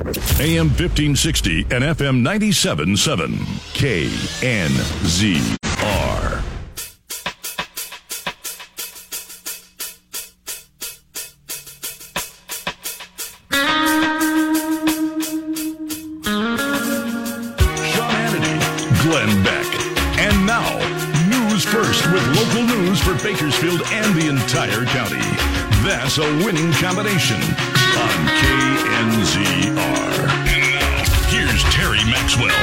AM 1560 and FM 97.7 KNZR. Sean Hannity, Glenn Beck. And now, News First with local news for Bakersfield and the entire county. That's a winning combination on KNZR. Now, here's Terry Maxwell.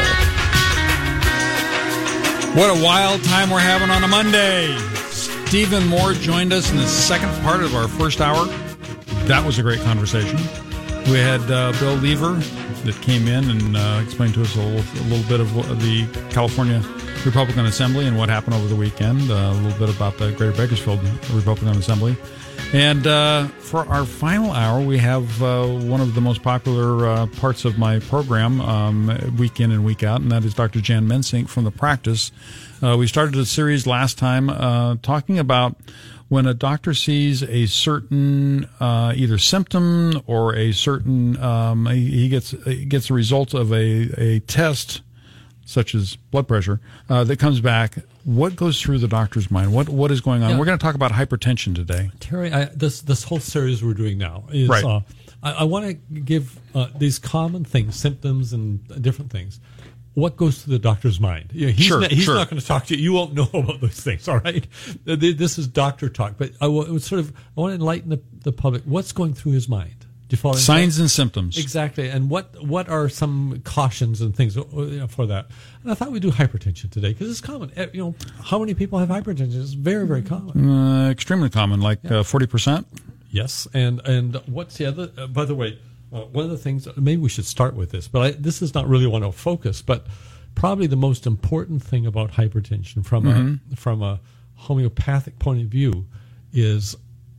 What a wild time we're having on a Monday. Stephen Moore joined us in the second part of our first hour. That was a great conversation. We had Bill Lever that came in and explained to us a little bit of the California Republican Assembly and what happened over the weekend, a little bit about the Greater Bakersfield Republican Assembly. And for our final hour, we have one of the most popular parts of my program, week in and week out, and that is Dr. Jan Mensink from The Practice. We started a series last time talking about when a doctor sees a certain either symptom or a certain he gets a result of a test, such as blood pressure, that comes back. What goes through the doctor's mind? What is going on? Yeah. We're going to talk about hypertension today. Terry, this whole series we're doing now is right. I want to give these common things, symptoms and different things. What goes through the doctor's mind? He's not going to talk to you. You won't know about those things, all right? This is doctor talk. But I want to enlighten the public. What's going through his mind? Do you follow? Signs and symptoms. Exactly. And what are some cautions and things for that? And I thought we'd do hypertension today because it's common. How many people have hypertension? It's very, very common. Extremely common, like 40%. Yes. And what's the other? By the way, one of the things, maybe we should start with this, but this is not really one to focus, but probably the most important thing about hypertension from a homeopathic point of view is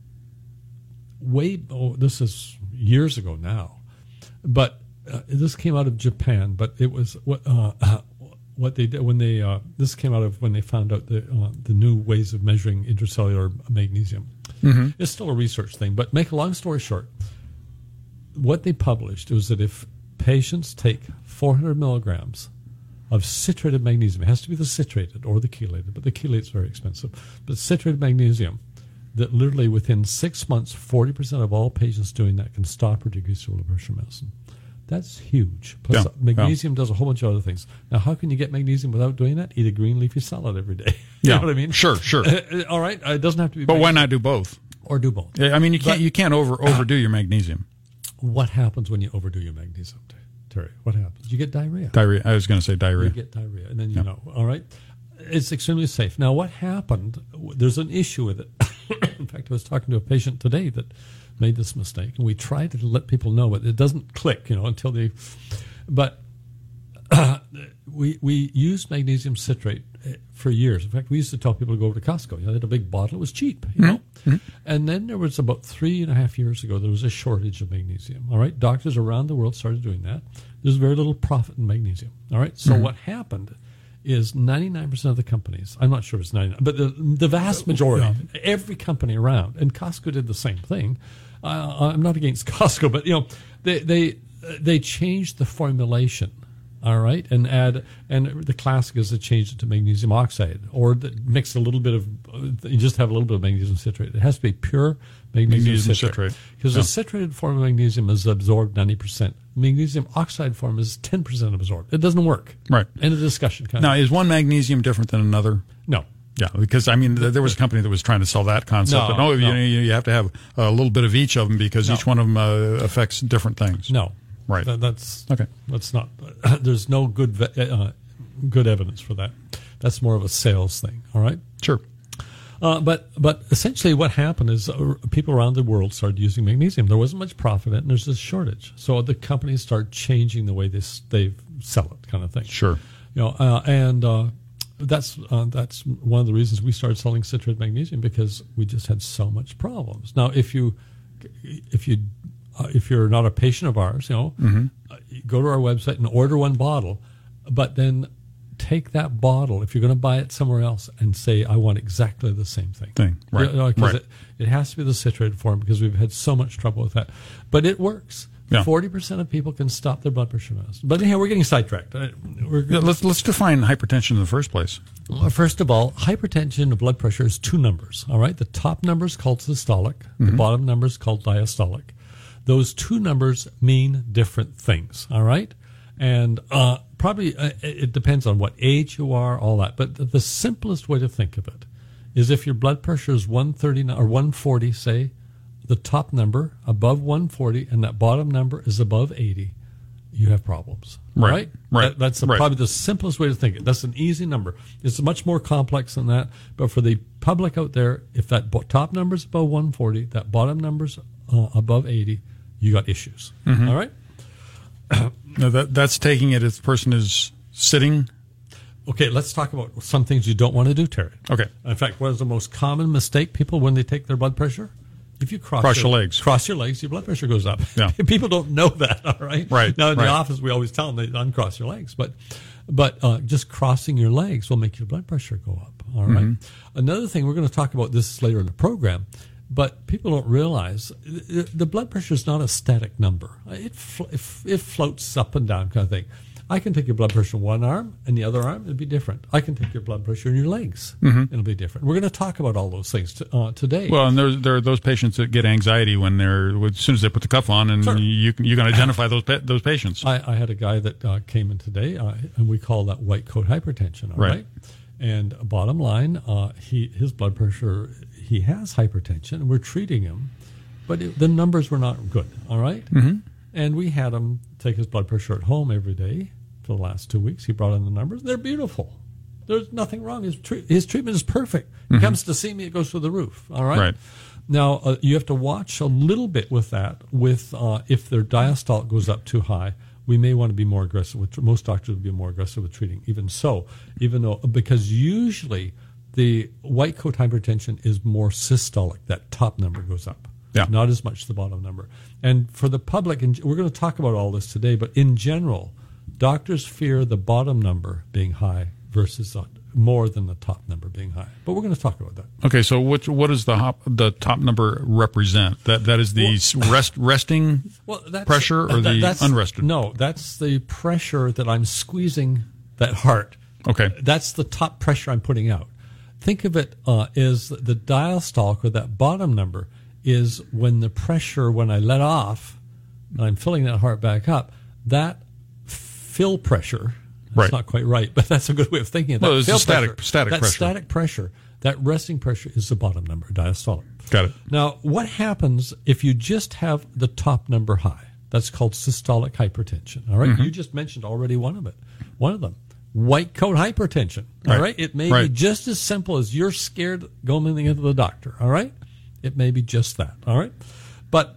this is years ago now, but this came out of Japan, but it was what they did when this came out of when they found out the new ways of measuring intracellular magnesium. Mm-hmm. It's still a research thing, but make a long story short, what they published was that if patients take 400 milligrams of citrated magnesium, it has to be the citrated or the chelated, but the chelate's very expensive, but citrated magnesium, that literally within 6 months, 40% of all patients doing that can stop or decrease blood pressure medicine. That's huge. Plus, magnesium does a whole bunch of other things. Now, how can you get magnesium without doing that? Eat a green leafy salad every day. You know what I mean? Sure. All right. It doesn't have to be. But why not do both? Or do both. I mean, you can't overdo your magnesium. What happens when you overdo your magnesium, Terry? What happens? You get diarrhea. Diarrhea. I was going to say diarrhea. You get diarrhea, and then you know. All right. It's extremely safe. Now, what happened? There's an issue with it. In fact, I was talking to a patient today that made this mistake, and we tried to let people know, but it doesn't click, until they. But we used magnesium citrate for years. In fact, we used to tell people to go over to Costco. They had a big bottle; it was cheap, Mm-hmm. And then there was about 3.5 years ago, there was a shortage of magnesium. All right, doctors around the world started doing that. There's very little profit in magnesium. All right, so what happened is 99% of the companies, I'm not sure it's 99, but the vast majority, every company around, and Costco did the same thing. I'm not against Costco, but they changed the formulation, all right, and the classic is to change it to magnesium oxide, or mix a little bit of, you just have a little bit of magnesium citrate. It has to be pure magnesium citrate. Because the citrated form of magnesium is absorbed 90%. Magnesium oxide form is 10% absorbed. It doesn't work. Right. End of discussion. Now, is one magnesium different than another? No. Yeah, because, there was a company that was trying to sell that concept. No. You have to have a little bit of each of them because each one of them affects different things. No. Right. That's okay. That's not. There's no good evidence for that. That's more of a sales thing. All right. Sure. But essentially what happened is people around the world started using magnesium. There wasn't much profit in it, and there's this shortage. So the companies start changing the way they sell it, kind of thing. Sure. That's one of the reasons we started selling citrate magnesium, because we just had so much problems. Now, if you're not a patient of ours, go to our website and order one bottle, but then take that bottle, if you're going to buy it somewhere else, and say, I want exactly the same thing. Right. Because it has to be the citrated form, because we've had so much trouble with that. But it works. Yeah. 40% of people can stop their blood pressure medicine. But anyhow, we're getting sidetracked. Let's define hypertension in the first place. Well, first of all, hypertension and blood pressure is two numbers, all right? The top number is called systolic. The bottom number is called diastolic. Those two numbers mean different things, all right? And probably it depends on what age you are, all that. But the simplest way to think of it is if your blood pressure is 139 or 140, say, the top number above 140 and that bottom number is above 80, you have problems. Right. That's probably the simplest way to think it. That's an easy number. It's much more complex than that. But for the public out there, if that top number is above 140, that bottom number is above 80, you got issues. All right? Now that's taking it if the person is sitting. Okay, let's talk about some things you don't want to do, Terry. Okay. In fact, what is the most common mistake people when they take their blood pressure? If you cross your legs. Cross your legs, your blood pressure goes up. Yeah. People don't know that, all right? Right. Now, in right. the office, we always tell them they uncross your legs. But just crossing your legs will make your blood pressure go up, all right? Another thing, we're going to talk about this later in the program, but people don't realize the blood pressure is not a static number. It floats up and down kind of thing. I can take your blood pressure in one arm, and the other arm, it'll be different. I can take your blood pressure in your legs. It'll be different. We're going to talk about all those things today. Well, and there are those patients that get anxiety when as soon as they put the cuff on, and you can identify those patients. I had a guy that came in today, and we call that white coat hypertension, all right? And bottom line, his blood pressure, he has hypertension, and we're treating him, but the numbers were not good, all right? And we had him take his blood pressure at home every day. For the last 2 weeks, he brought in the numbers. They're beautiful. There's nothing wrong. His treatment is perfect. He comes to see me, it goes through the roof. All right. Now, you have to watch a little bit with that. With if their diastolic goes up too high, we may want to be more aggressive. Most doctors would be more aggressive with treating. Because usually the white coat hypertension is more systolic. That top number goes up. Yeah. Not as much the bottom number. And for the public, and we're going to talk about all this today, but in general, doctors fear the bottom number being high versus more than the top number being high. But we're going to talk about that. Okay, so what does the top number represent? That is the resting pressure or the unrested? No, that's the pressure that I'm squeezing that heart. Okay. That's the top pressure I'm putting out. Think of it as the diastolic, or that bottom number, is when the pressure, when I let off, and I'm filling that heart back up, that fill pressure, that's not quite right, but that's a good way of thinking of that. Well, it's static that pressure. Static pressure, that resting pressure is the bottom number, diastolic. Got it. Now, what happens if you just have the top number high? That's called systolic hypertension, all right? You just mentioned already one of them. White coat hypertension, all right? It may be just as simple as you're scared going into the doctor, all right? It may be just that, all right? But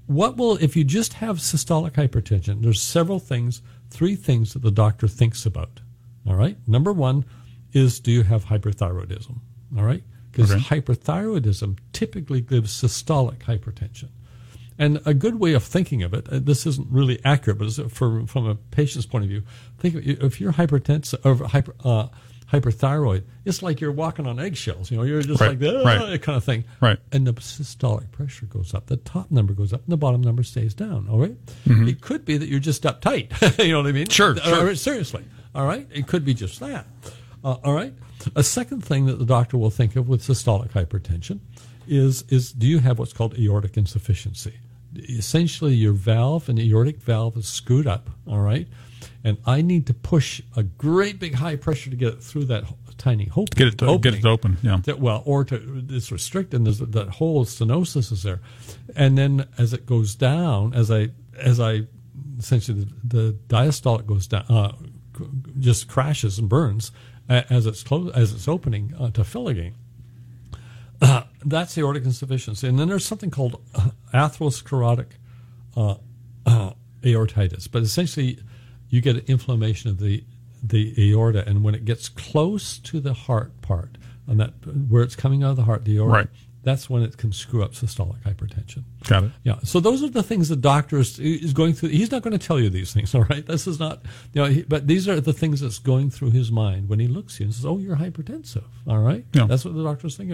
if you just have systolic hypertension, there's three things that the doctor thinks about, all right? Number one is, do you have hyperthyroidism, all right? Because hyperthyroidism typically gives systolic hypertension. And a good way of thinking of it, this isn't really accurate, but from a patient's point of view, think of, if you're hypertensive or hyperthyroid, it's like you're walking on eggshells. You're just like that kind of thing. Right. And the systolic pressure goes up. The top number goes up, and the bottom number stays down. All right. It could be that you're just uptight. You know what I mean? Sure. Seriously. All right. It could be just that. All right. A second thing that the doctor will think of with systolic hypertension is do you have what's called aortic insufficiency? Essentially, your valve, an aortic valve, is screwed up. All right. And I need to push a great big high pressure to get it through that tiny hole. Get it open, yeah. It's restricted, and there's that whole stenosis is there. And then as it goes down, as I essentially the diastolic goes down, just crashes and burns as it's opening to fill again. That's aortic insufficiency. And then there's something called atherosclerotic aortitis. But essentially, you get an inflammation of the aorta, and when it gets close to the heart part, and that where it's coming out of the heart, the aorta, that's when it can screw up systolic hypertension. Got it. Yeah. So those are the things the doctor is going through. He's not going to tell you these things, all right? This is not, but these are the things that's going through his mind when he looks at you and says, "Oh, you're hypertensive." All right. Yeah. That's what the doctor's thinking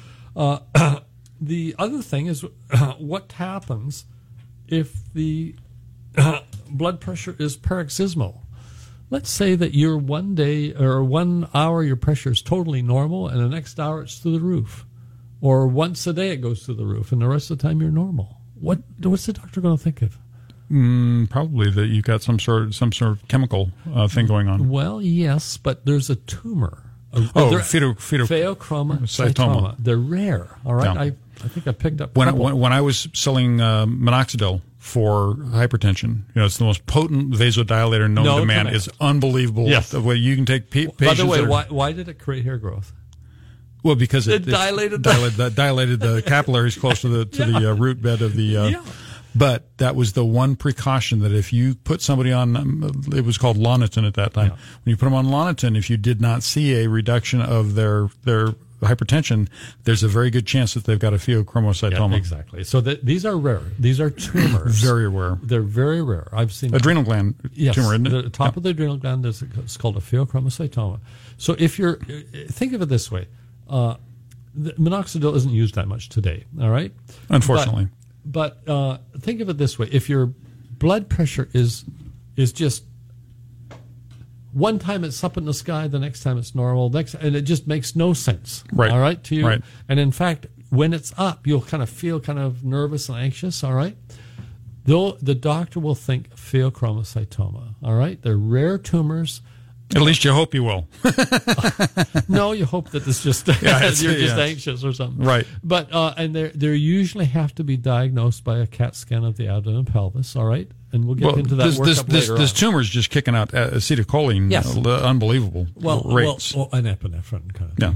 about. The other thing is what happens if the blood pressure is paroxysmal. Let's say that you're 1 day or 1 hour your pressure is totally normal, and the next hour it's through the roof, or once a day it goes through the roof, and the rest of the time you're normal. What's the doctor going to think of? Probably that you've got some sort of chemical thing going on. Well, yes, but there's a tumor. Pheochromocytoma. They're rare. All right, Yeah. I think I picked up. When I was selling minoxidil for hypertension, it's the most potent vasodilator known to man. It's unbelievable. Yes. The way you can take patients. By the way, why did it create hair growth? Well, because it dilated the capillaries close to the root bed of the. But that was the one precaution that if you put somebody on, it was called Lonitin at that time. When you put them on Lonitin, if you did not see a reduction of their hypertension, there's a very good chance that they've got a pheochromocytoma. Yeah, exactly. So these are rare. These are tumors. Very rare. They're very rare. I've seen adrenal gland tumor, isn't it? The top of the adrenal gland is called a pheochromocytoma. So think of it this way. The minoxidil isn't used that much today, all right? Unfortunately. But think of it this way. If your blood pressure is just one time it's up in the sky, the next time it's normal, and it just makes no sense, right? All right, to you. Right. And in fact, when it's up, you'll kind of feel kind of nervous and anxious, all right? The doctor will think pheochromocytoma, all right? They're rare tumors. At least you hope you will. No, you hope that it's just you're just anxious or something, right? But and they usually have to be diagnosed by a CAT scan of the abdomen and pelvis. All right, and we'll get into that later. This tumor is just kicking out acetylcholine, unbelievable rates. Well, an epinephrine kind of thing.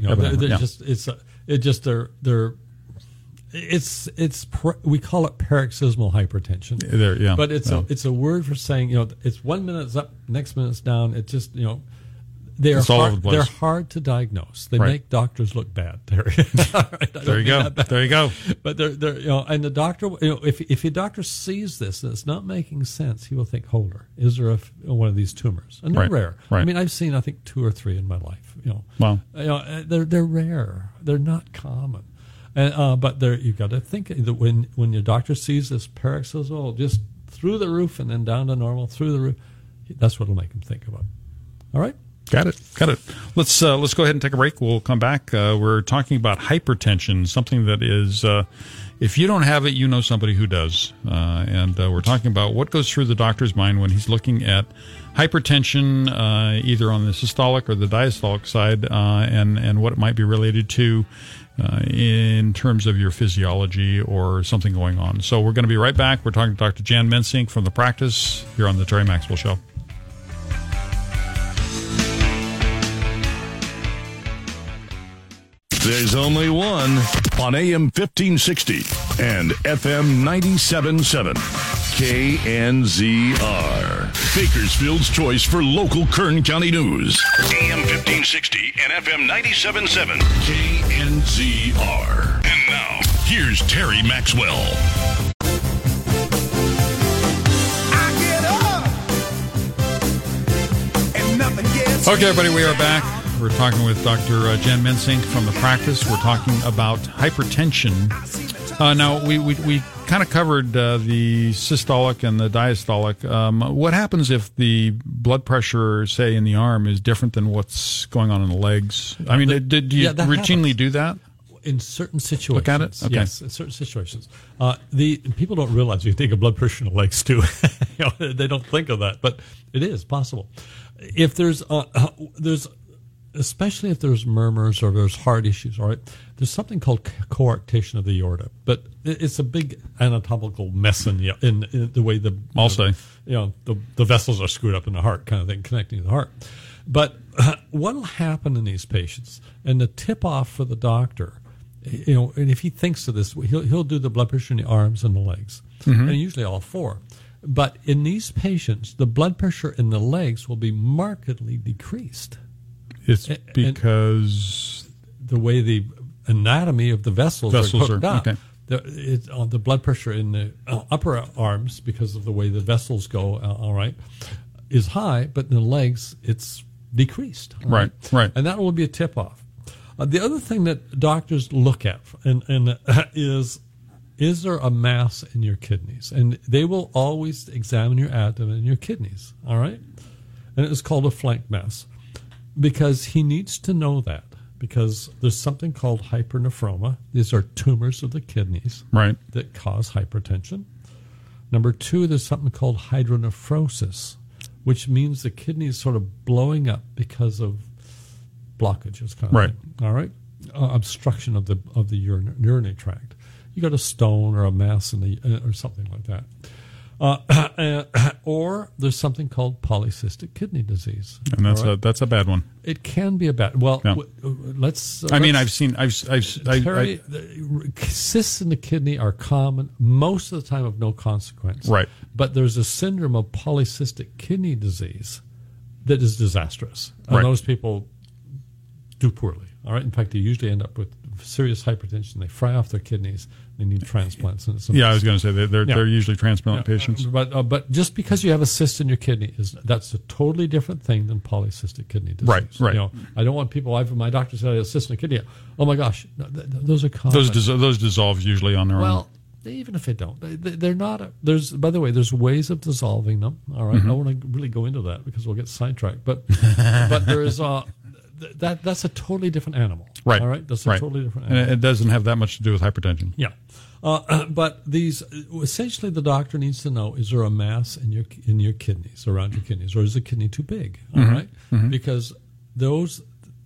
We call it paroxysmal hypertension. But it's a word for saying, it's 1 minute it's up, next minute it's down. It's just, they're hard to diagnose. They make doctors look bad. There you go. But they're and the doctor, if your doctor sees this and it's not making sense, he will think, hold her, is there one of these tumors? And they're rare. Right. I mean, I've seen, I think, 2 or 3 in my life. Wow. They're rare. They're not common. But you've got to think that when your doctor sees this paroxysmal just through the roof and then down to normal through the roof, that's what will make him think about. All right? Got it. Let's go ahead and take a break. We'll come back. We're talking about hypertension, something that is, if you don't have it, you know somebody who does. And we're talking about what goes through the doctor's mind when he's looking at hypertension, either on the systolic or the diastolic side, and what it might be related to in terms of your physiology or something going on. So we're going to be right back. We're talking to Dr. Jan Mensink from The Practice here on the Terry Maxwell Show. There's only one on AM 1560 and FM 97.7. KNZR. Bakersfield's choice for local Kern County news. AM 1560 and FM 97.7. KNZR. And now, here's Terry Maxwell. Okay, everybody, we are back. We're talking with Dr. Jan Mensink from The Practice. We're talking about hypertension. Now, we kind of covered the systolic and the diastolic. What happens if the blood pressure, say, in the arm is different than what's going on in the legs? I mean, do you routinely do that? In certain situations. Look at it? Okay. Yes, in certain situations. People don't realize you can take a blood pressure in the legs, too. They don't think of that, but it is possible. If there's especially if there's murmurs or there's heart issues, all right, there's something called coarctation of the aorta, but it's a big anatomical mess in the way the vessels are screwed up in the heart, kind of thing, connecting to the heart. But what will happen in these patients, and the tip off for the doctor, and if he thinks of this, he'll do the blood pressure in the arms and the legs, and usually all 4. But in these patients, the blood pressure in the legs will be markedly decreased. It's because the way the anatomy of the vessels are hooked up. Okay. The blood pressure in the upper arms, because of the way the vessels go, all right, is high, but in the legs it's decreased. Right. And that will be a tip off. The other thing that doctors look at is is there a mass in your kidneys? And they will always examine your abdomen and your kidneys, all right? And it's called a flank mass because he needs to know that because there's something called hypernephroma. These are tumors of the kidneys that cause hypertension. Number 2, there's something called hydronephrosis, which means the kidney is sort of blowing up because of blockages, kind of thing, all right? Obstruction of the urinary tract. You got a stone or a mass in the or something like that. Or there's something called polycystic kidney disease, and that's a bad one. It can be a bad. Well, yeah. Let's. Terry, cysts in the kidney are common most of the time of no consequence. Right. But there's a syndrome of polycystic kidney disease that is disastrous, and those people do poorly. All right. In fact, they usually end up with serious hypertension. They fry off their kidneys. They need transplants. And I was going to say they're usually transplant patients. But just because you have a cyst in your kidney that's a totally different thing than polycystic kidney disease. Right. You know, I don't want people. My doctor said I have a cyst in the kidney. Oh my gosh, those are common. Those dissolve usually on their own. Well, even if they don't, they're not. By the way, there's ways of dissolving them. All right, I don't want to really go into that because we'll get sidetracked. But there is that's a totally different animal. Right. All right. That's a totally different animal. And it doesn't have that much to do with hypertension. Yeah. But these essentially, the doctor needs to know: is there a mass in your kidneys, around your kidneys, or is the kidney too big? All right. Because those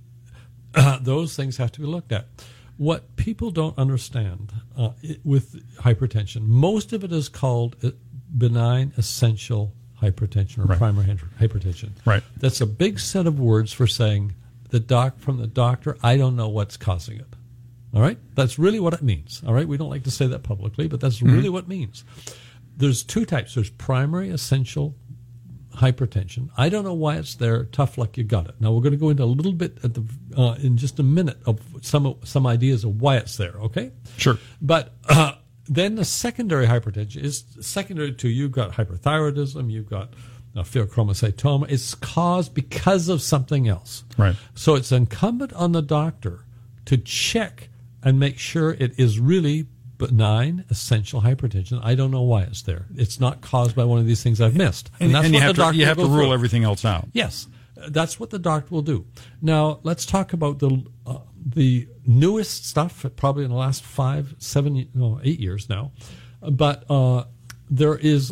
things have to be looked at. What people don't understand with hypertension, most of it is called benign essential hypertension or primary hypertension. Right. That's a big set of words for saying from the doctor, I don't know what's causing it. All right? That's really what it means. All right? We don't like to say that publicly, but that's really what it means. There's 2 types. There's primary essential hypertension. I don't know why it's there. Tough luck, you got it. Now, we're going to go into a little bit in just a minute of some ideas of why it's there, okay? Sure. But then the secondary hypertension is secondary to you've got hyperthyroidism, you've got pheochromocytoma. It's caused because of something else. Right. So it's incumbent on the doctor to check and make sure it is really benign essential hypertension. I don't know why it's there. It's not caused by one of these things I've missed. And you have to rule everything else out. Yes. That's what the doctor will do. Now, let's talk about the newest stuff, probably in the last 8 years now. But there is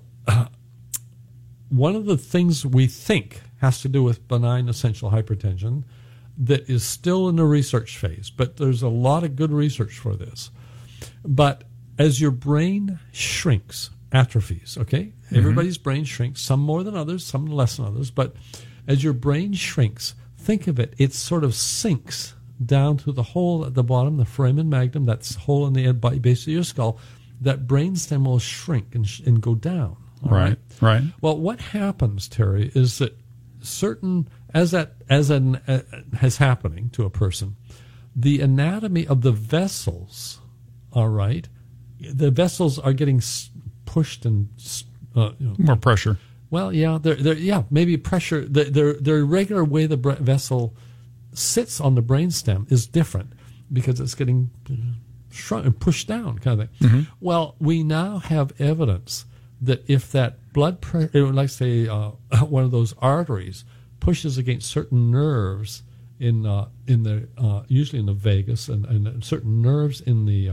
one of the things we think has to do with benign essential hypertension that is still in the research phase, but there's a lot of good research for this. But as your brain shrinks, atrophies, okay? Everybody's brain shrinks, some more than others, some less than others, but as your brain shrinks, think of it, it sort of sinks down to the hole at the bottom, the foramen magnum, that's hole in the base of your skull. That brainstem will shrink and go down. Right. Well, what happens, Terry, is that as has happening to a person, the anatomy of the vessels, all right, the vessels are getting pushed and more pressure. Well, yeah, maybe pressure. The irregular way the vessel sits on the brainstem is different because it's getting shrunk and pushed down, kind of thing. Well, we now have evidence that if that blood pressure, like say one of those arteries, pushes against certain nerves usually in the vagus and certain nerves in the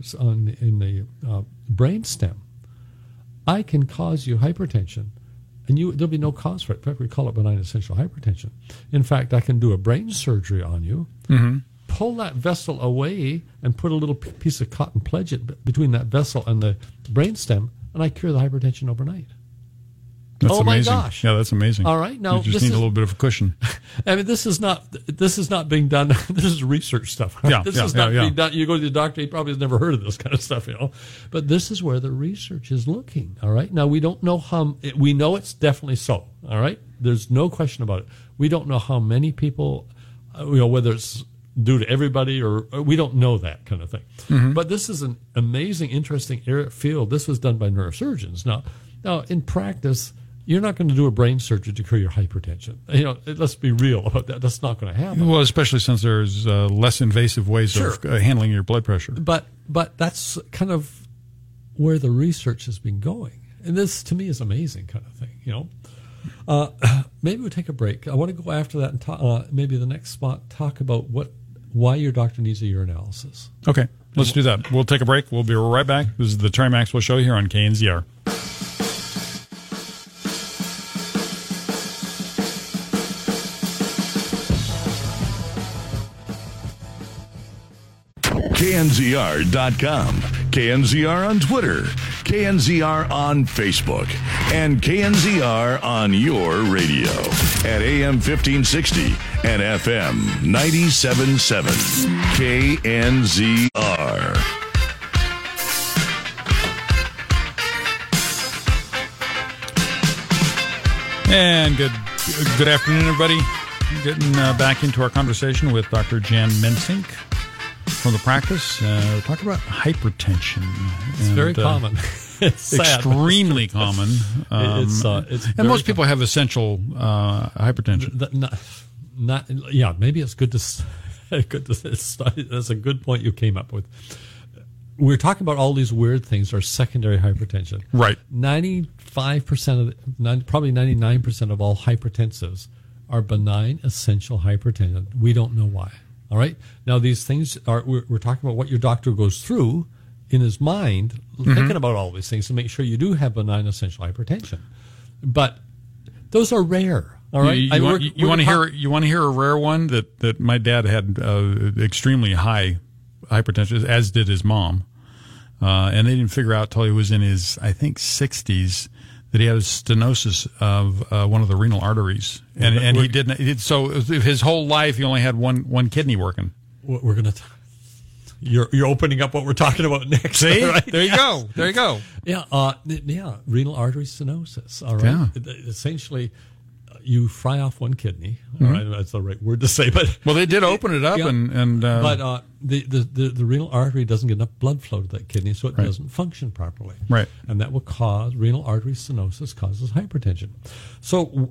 brainstem, I can cause you hypertension, and there'll be no cause for it. In fact, we call it benign essential hypertension. In fact, I can do a brain surgery on you, pull that vessel away, and put a little piece of cotton pledget between that vessel and the brainstem, and I cure the hypertension overnight. That's amazing. My gosh! Yeah, that's amazing. All right, now you just need a little bit of a cushion. I mean, this is not being done. This is research stuff. Right? This is not being done. You go to the doctor, he probably has never heard of this kind of stuff, But this is where the research is looking. All right. Now we don't know we know it's definitely so. All right. There's no question about it. We don't know how many people, whether it's due to everybody or we don't know that kind of thing. But this is an amazing, interesting field. This was done by neurosurgeons. Now in practice, You're not going to do a brain surgery to cure your hypertension. Let's be real about that. That's not going to happen. Well, especially since there's less invasive ways of handling your blood pressure. But that's kind of where the research has been going. And this, to me, is amazing kind of thing, Maybe we'll take a break. I want to go after that and talk, maybe the next spot, talk about why your doctor needs a urinalysis. Okay, let's do that. We'll take a break. We'll be right back. This is the Terry Maxwell Show here on KNZR. KNZR.com, KNZR on Twitter, KNZR on Facebook, and KNZR on your radio at AM 1560 and FM 97.7. KNZR. And good afternoon, everybody. Getting back into our conversation with Dr. Jan Mensink from the practice. Talk about hypertension. It's very common. It's sad, extremely common. It's and most people have essential hypertension. Maybe it's good to study. That's a good point you came up with. We're talking about all these weird things are secondary hypertension. Right. 95% probably 99% of all hypertensives are benign essential hypertension. We don't know why. All right. Now, these things we're talking about what your doctor goes through in his mind, thinking about all these things to make sure you do have benign essential hypertension. But those are rare. All right. You want to hear a rare one that my dad had extremely high hypertension, as did his mom, and they didn't figure out till he was in his, I think, 60s that he had a stenosis of one of the renal arteries, and he didn't. So his whole life, he only had one kidney working. We're gonna. You're opening up what we're talking about next. See, right? There you go. There you go. Yeah, renal artery stenosis. All right. Yeah. Essentially, you fry off one kidney. All right, that's the right word to say. But well, they did open it up, but the renal artery doesn't get enough blood flow to that kidney, so it doesn't function properly. Right, and that will cause renal artery stenosis, causes hypertension. So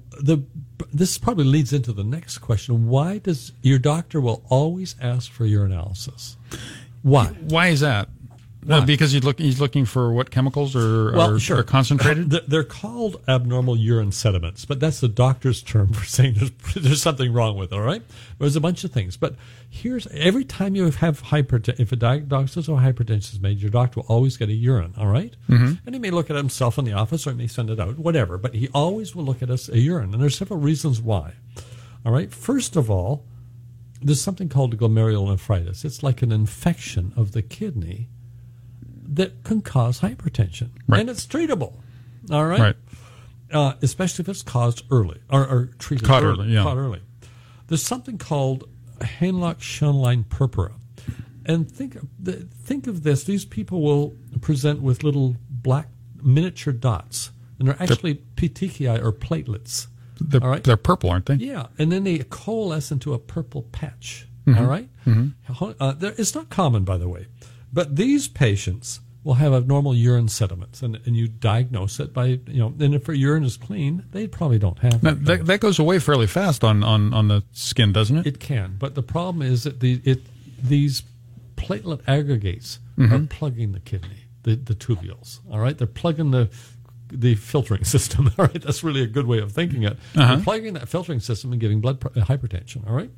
this probably leads into the next question: why does your doctor will always ask for urinalysis? Why? Why is that? Because he's looking for what chemicals are concentrated? They're called abnormal urine sediments, but that's the doctor's term for saying there's something wrong with it, all right? There's a bunch of things. But every time you have hypertension, if a diagnosis of hypertension is made, your doctor will always get a urine, all right? Mm-hmm. And he may look at it himself in the office or he may send it out, whatever. But he always will look at a urine, and there's several reasons why, all right? First of all, there's something called glomerulonephritis. It's like an infection of the kidney that can cause hypertension, and it's treatable. All right, especially if it's caused early or treated caught early. Caught early. There's something called Heinrich-Schönlein purpura, and think of this. These people will present with little black miniature dots, and they're actually petechiae or platelets. All right, they're purple, aren't they? Yeah, and then they coalesce into a purple patch. Mm-hmm. All right, mm-hmm. It's not common, by the way. But these patients will have abnormal urine sediments, and you diagnose it by, and if their urine is clean, they probably don't have it. That goes away fairly fast on the skin, doesn't it? It can, but the problem is that these platelet aggregates are plugging the kidney, the tubules, all right? They're plugging the filtering system, all right? That's really a good way of thinking it. They're plugging that filtering system and giving hypertension, all right?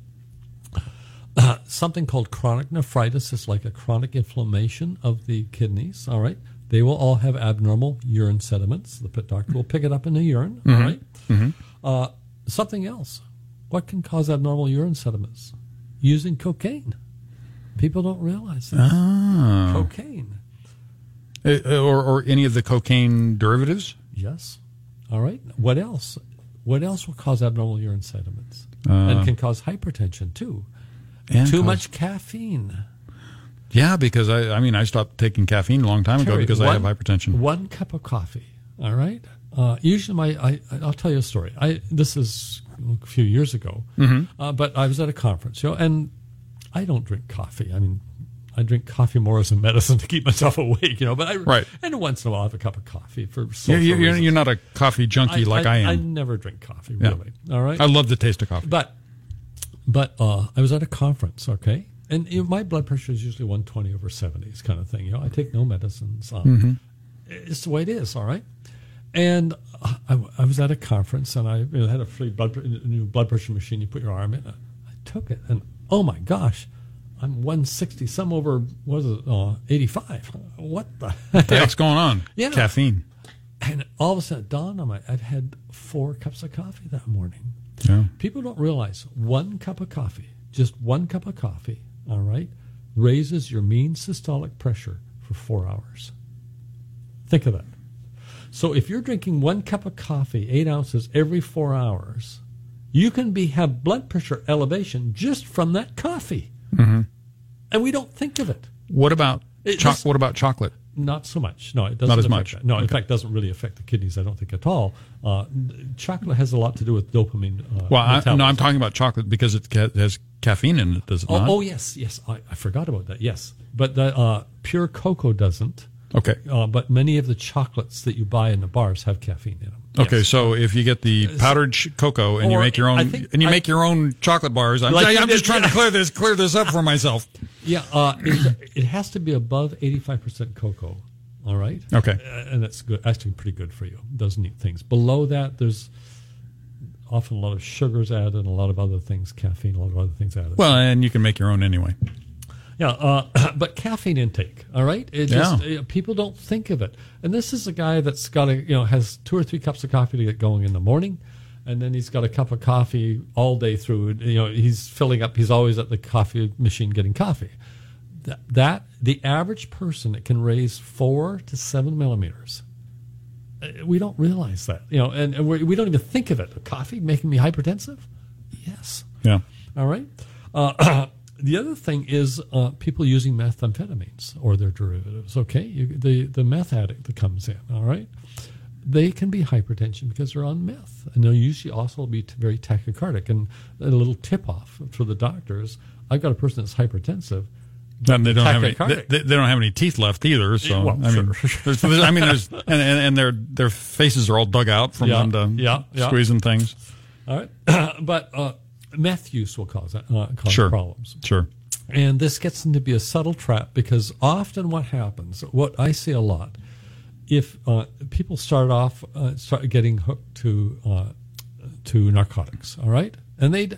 Something called chronic nephritis is like a chronic inflammation of the kidneys, all right? They will all have abnormal urine sediments. The doctor will pick it up in the urine, all right? Mm-hmm. Something else. What can cause abnormal urine sediments? Using cocaine. People don't realize that. Cocaine. Or any of the cocaine derivatives? Yes. All right. What else? What else will cause abnormal urine sediments? And can cause hypertension, too. Too much caffeine. Yeah, because I stopped taking caffeine a long time ago because I have hypertension. 1 cup of coffee, all right? Usually I'll tell you a story. This is a few years ago, but I was at a conference, and I don't drink coffee. I drink coffee more as a medicine to keep myself awake, But Right. and once in a while I have a cup of coffee for social You're not a coffee junkie like I am. I never drink coffee, really. All right. I love the taste of coffee. But I was at a conference, okay, and my blood pressure is usually 120/70s kind of thing. I take no medicines. It's the way it is, all right. And I was at a conference, and I had a free new blood pressure machine. You put your arm in. I took it, and oh my gosh, I'm 160, some over 85. What the What's going on? Yeah. Caffeine. And all of a sudden, it dawned on me, I've had 4 cups of coffee that morning. Yeah. People don't realize 1 cup of coffee, just 1 cup of coffee, all right, raises your mean systolic pressure for 4 hours. Think of that. So if you're drinking 1 cup of coffee, 8 ounces every 4 hours, you can have blood pressure elevation just from that coffee. Mm-hmm. And we don't think of it. What about what about chocolate? Not so much. No, it doesn't. Not as affect much. that. No, Okay. in fact, it doesn't really affect the kidneys, I don't think, at all. Chocolate has a lot to do with dopamine. Metabolism. I'm talking about chocolate because it has caffeine in it, does it not? Oh, yes. I forgot about that, yes. But the pure cocoa doesn't. Okay. But many of the chocolates that you buy in the bars have caffeine in them. Okay, Yes. so if you get the powdered cocoa and you Or make your own, make your own chocolate bars, I'm just trying to clear this up for myself. Yeah, it has to be above 85% cocoa. All right. Okay. And that's good. Actually, pretty good for you. It does neat things. Below that, there's often a lot of sugars added and a lot of other things, caffeine, a lot of other things added. Well, and you can make your own anyway. Yeah, but caffeine intake, all right? People don't think of it. And this is a guy that's got has 2 or 3 cups of coffee to get going in the morning, and then he's got a cup of coffee all day through. He's filling up. He's always at the coffee machine getting coffee. That the average person, it can raise 4 to 7 millimeters. We don't realize that, and we don't even think of it. Coffee making me hypertensive? Yes. Yeah. All right. The other thing is people using methamphetamines or their derivatives. Okay, the meth addict that comes in. All right, they can be hypertension because they're on meth, and they'll usually also be very tachycardic. And a little tip off for the doctors: I've got a person that's hypertensive. And they don't have any. They don't have any teeth left either. So Well, there's and their faces are all dug out from squeezing things. All right, but meth use will cause problems. Sure. And this gets into be a subtle trap because often what happens, what I see a lot, if people start getting hooked to narcotics, all right, and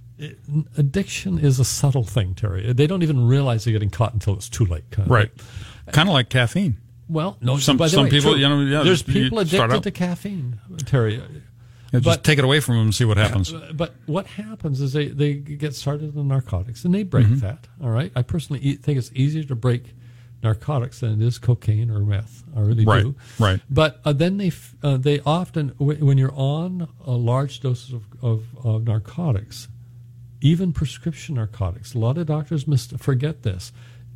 addiction is a subtle thing, Terry. They don't even realize they're getting caught until it's too late. Right. Kind of like caffeine. Well, no. Some people, there's people addicted to caffeine, Terry. Just take it away from them and see what happens. But what happens is they get started on narcotics and they break that. All right. I personally think it's easier to break narcotics than it is cocaine or meth. I really do. Right. But then they often, when you're on large doses of narcotics, even prescription narcotics, a lot of doctors forget this.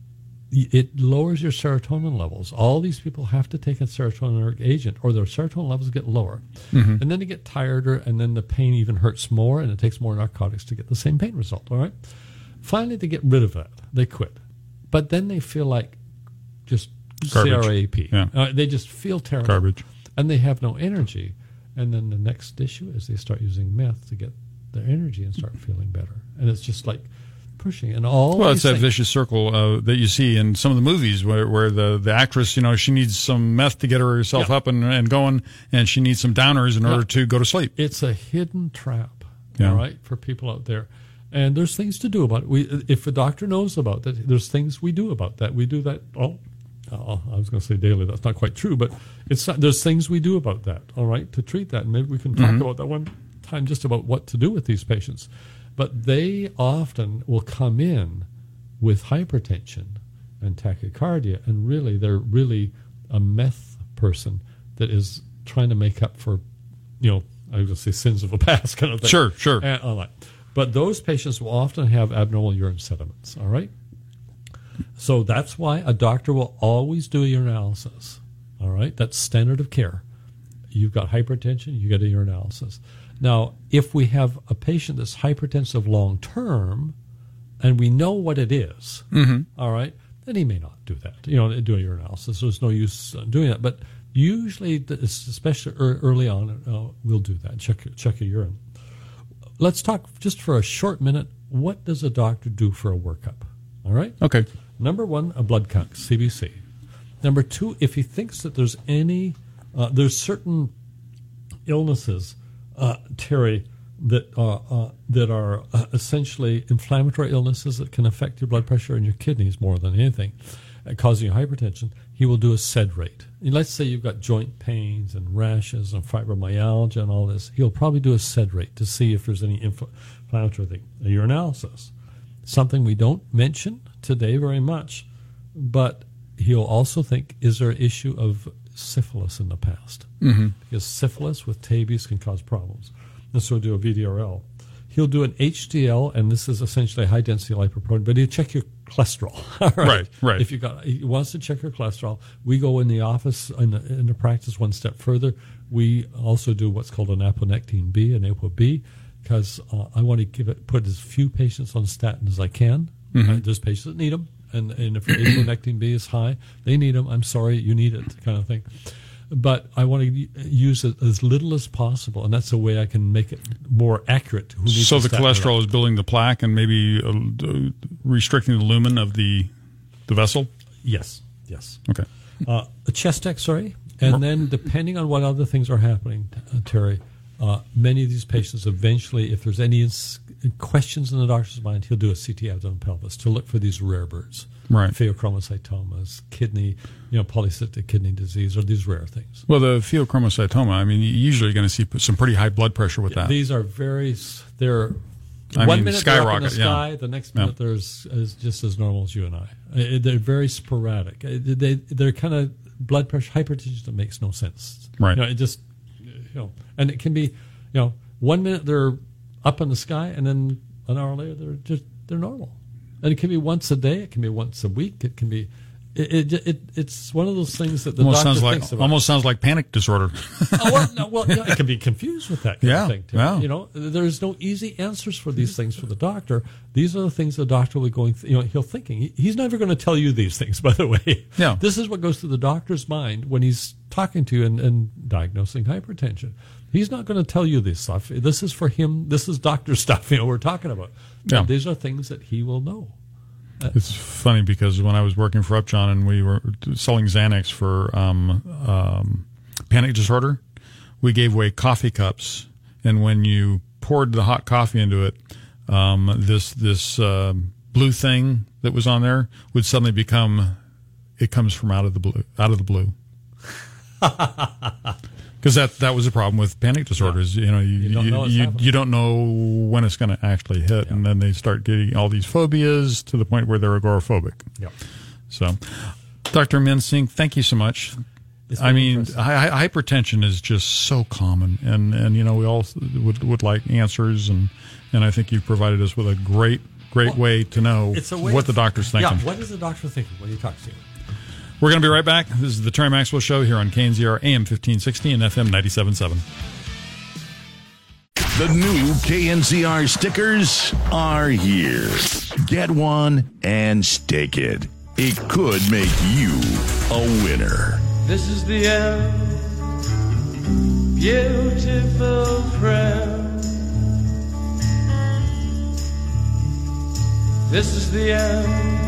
It lowers your serotonin levels. All these people have to take a serotonin agent or their serotonin levels get lower. Mm-hmm. And then they get tireder, and then the pain even hurts more, and it takes more narcotics to get the same pain result, all right? Finally, they get rid of that. They quit. But then they feel like just garbage. CRAP. Yeah. They just feel terrible. Garbage. And they have no energy. And then the next issue is they start using meth to get their energy and start feeling better. And it's just like pushing and all. Well, it's that vicious circle that you see in some of the movies where the actress, she needs some meth to get herself up and going, and she needs some downers in order to go to sleep. It's a hidden trap, all right, for people out there. And there's things to do about it. If a doctor knows about that, there's things we do about that. We do that. I was going to say daily. That's not quite true, but there's things we do about that, all right, to treat that. And maybe we can talk about that one time, just about what to do with these patients. But they often will come in with hypertension and tachycardia, and really they're really a meth person that is trying to make up for, I was going to say sins of the past kind of thing. Sure. And all that. But those patients will often have abnormal urine sediments, all right? So that's why a doctor will always do a urinalysis, all right? That's standard of care. You've got hypertension, you get a urinalysis. Now, if we have a patient that's hypertensive long-term and we know what it is, all right, then he may not do that. Do a urinalysis. There's no use doing that. But usually, especially early on, we'll do that. Check your urine. Let's talk just for a short minute. What does a doctor do for a workup? All right? Okay. Number one, a blood count, CBC. Number two, if he thinks that there's there's certain illnesses, Terry, that are essentially inflammatory illnesses that can affect your blood pressure and your kidneys more than anything, causing you hypertension, he will do a SED rate. And let's say you've got joint pains and rashes and fibromyalgia and all this. He'll probably do a SED rate to see if there's any inflammatory thing. A urinalysis, something we don't mention today very much, but he'll also think, is there an issue of syphilis in the past? Mm-hmm. Because syphilis with TB can cause problems. And so he'll do a VDRL. He'll do an HDL, and this is essentially high-density lipoprotein, but he'll check your cholesterol. Right. If he wants to check your cholesterol, we go in the office in the practice one step further. We also do what's called an aponectin B, an ApoB, because I want to put as few patients on statin as I can. Mm-hmm. There's patients that need them, and if your aponectin B is high, they need them. I'm sorry, you need it, kind of thing. But I want to use it as little as possible, and that's the way I can make it more accurate. So the cholesterol is building the plaque and maybe restricting the lumen of the vessel? Yes. Okay. A chest X-ray, and then depending on what other things are happening, Terry, many of these patients eventually, if there's any questions in the doctor's mind, he'll do a CT abdomen pelvis to look for these rare birds. Right. Pheochromocytomas, kidney, polycystic kidney disease, or these rare things. Well, the pheochromocytoma, I mean, usually you're going to see some pretty high blood pressure with that. These are they're 1 minute they're up in the sky, the next minute is just as normal as you and I. They're very sporadic. They're kind of blood pressure hypertension that makes no sense. Right. It just, and it can be, 1 minute they're up in the sky, and then an hour later they're normal. And it can be once a day. It can be once a week. It can be. It's one of those things that the doctor thinks about. Almost sounds like panic disorder. It can be confused with that kind of thing too. Yeah. There's no easy answers for these things for the doctor. These are the things the doctor will be going. He'll thinking. He's never going to tell you these things. By the way, This is what goes through the doctor's mind when he's talking to you and diagnosing hypertension. He's not going to tell you this stuff. This is for him. This is doctor stuff. We're talking about. Yeah. These are things that he will know. It's funny because when I was working for Upjohn and we were selling Xanax for panic disorder, we gave away coffee cups, and when you poured the hot coffee into it, this blue thing that was on there would suddenly become. It comes from out of the blue. Because that was a problem with panic disorders. You don't know when it's going to actually hit, and then they start getting all these phobias to the point where they're agoraphobic. Yeah. So, Dr. Mensing, thank you so much. I mean, hypertension is just so common, and we all would like answers, and I think you've provided us with a great way to know what the doctor's thinking. Yeah, what is the doctor thinking when he talks to you? We're going to be right back. This is the Terry Maxwell Show here on KNZR AM 1560 and FM 97.7. The new KNZR stickers are here. Get one and stick it. It could make you a winner. This is the end, beautiful friend. This is the end,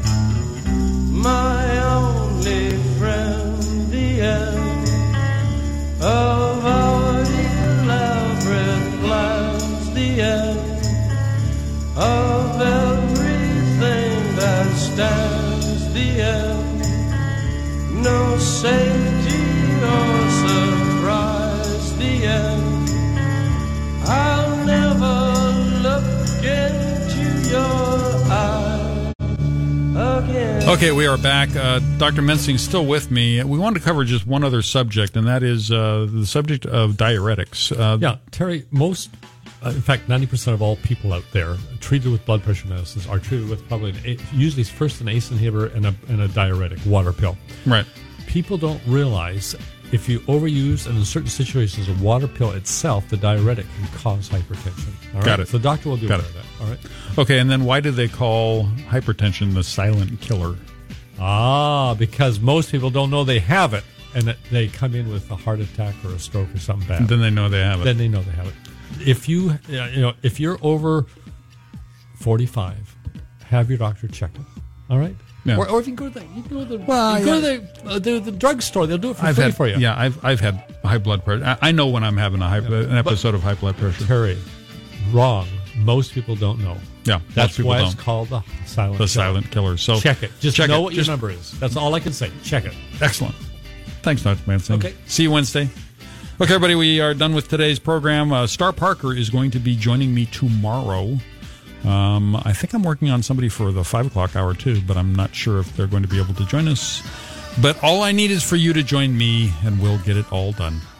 my only friend, the end of our elaborate plans, the end of everything that stands, the end, no safety or surprise, the end, I'll never look into your eyes again. Okay, we are back. Dr. Mensing still with me. We wanted to cover just one other subject, and that is the subject of diuretics. Terry, in fact, 90% of all people out there treated with blood pressure medicines are treated with probably usually first an ACE inhibitor and a diuretic, water pill. Right. People don't realize if you overuse, and in certain situations, a water pill itself, the diuretic, can cause hypertension. All right? Got it. So the doctor will do that. All right. Okay, and then why do they call hypertension the silent killer? Because most people don't know they have it, and that they come in with a heart attack or a stroke or something bad. Then they know they have it. Then they know they have it. If if you're over 45, have your doctor check it. All right. Yeah. Or if you go to the drugstore, they'll do it for free for you. Yeah, I've had high blood pressure. I know when I'm having an episode of high blood pressure. Terry, wrong. Most people don't know. Yeah, that's most people why don't. it's called the silent killer. Silent killer. So check it. Just check know it. what your number is. That's all I can say. Check it. Excellent. Thanks, Dr. Manson. Okay. See you Wednesday. Okay, everybody, we are done with today's program. Star Parker is going to be joining me tomorrow. I think I'm working on somebody for the 5 o'clock hour, too, but I'm not sure if they're going to be able to join us. But all I need is for you to join me, and we'll get it all done.